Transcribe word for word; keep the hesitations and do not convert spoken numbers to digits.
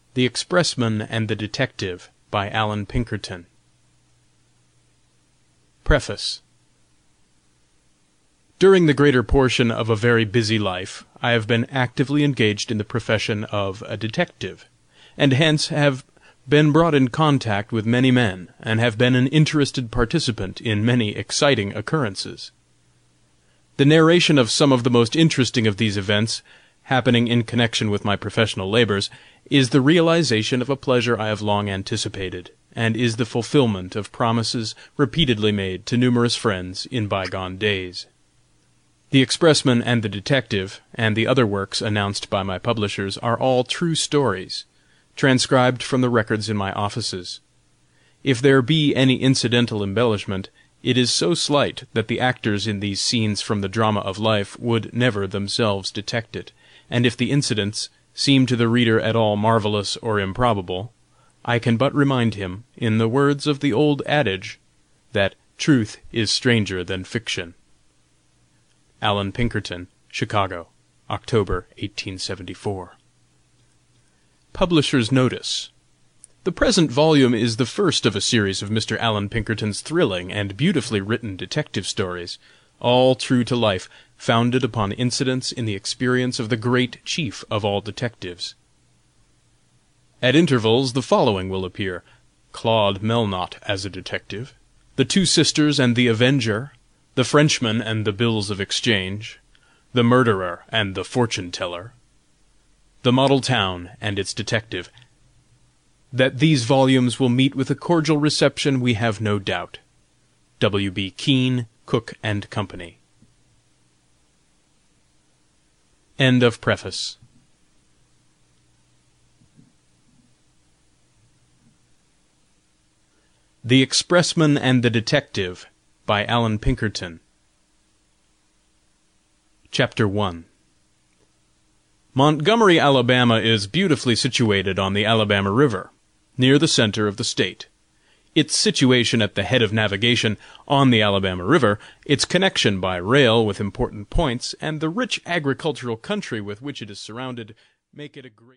THE EXPRESSMAN AND THE DETECTIVE by Allan Pinkerton. Preface. During the greater portion of a very busy life, I have been actively engaged in the profession of a detective, and hence have been brought in contact with many men, and have been an interested participant in many exciting occurrences. The narration of some of the most interesting of these events, happening in connection with my professional labors, is the realization of a pleasure I have long anticipated, and is the fulfillment of promises repeatedly made to numerous friends in bygone days. The Expressman and the Detective, and the other works announced by my publishers, are all true stories, transcribed from the records in my offices. If there be any incidental embellishment, it is so slight that the actors in these scenes from the drama of life would never themselves detect it, and if the incidents seem to the reader at all marvelous or improbable, I can but remind him, in the words of the old adage, that truth is stranger than fiction. Allan Pinkerton, Chicago, October, eighteen seventy-four. Publisher's Notice. The present volume is the first of a series of Mister Allan Pinkerton's thrilling and beautifully written detective stories, all true to life, founded upon incidents in the experience of the great chief of all detectives. At intervals the following will appear: Claude Melnott as a detective, The Two Sisters and the Avenger, The Frenchman and the Bills of Exchange, The Murderer and the Fortune Teller, The Model Town and its Detective. That these volumes will meet with a cordial reception we have no doubt. W. B. Keane, Cook and Company. End of preface. The Expressman and the Detective by Allan Pinkerton. Chapter one. Montgomery, Alabama, is beautifully situated on the Alabama River, near the center of the state. Its situation at the head of navigation on the Alabama River, its connection by rail with important points, and the rich agricultural country with which it is surrounded, make it a great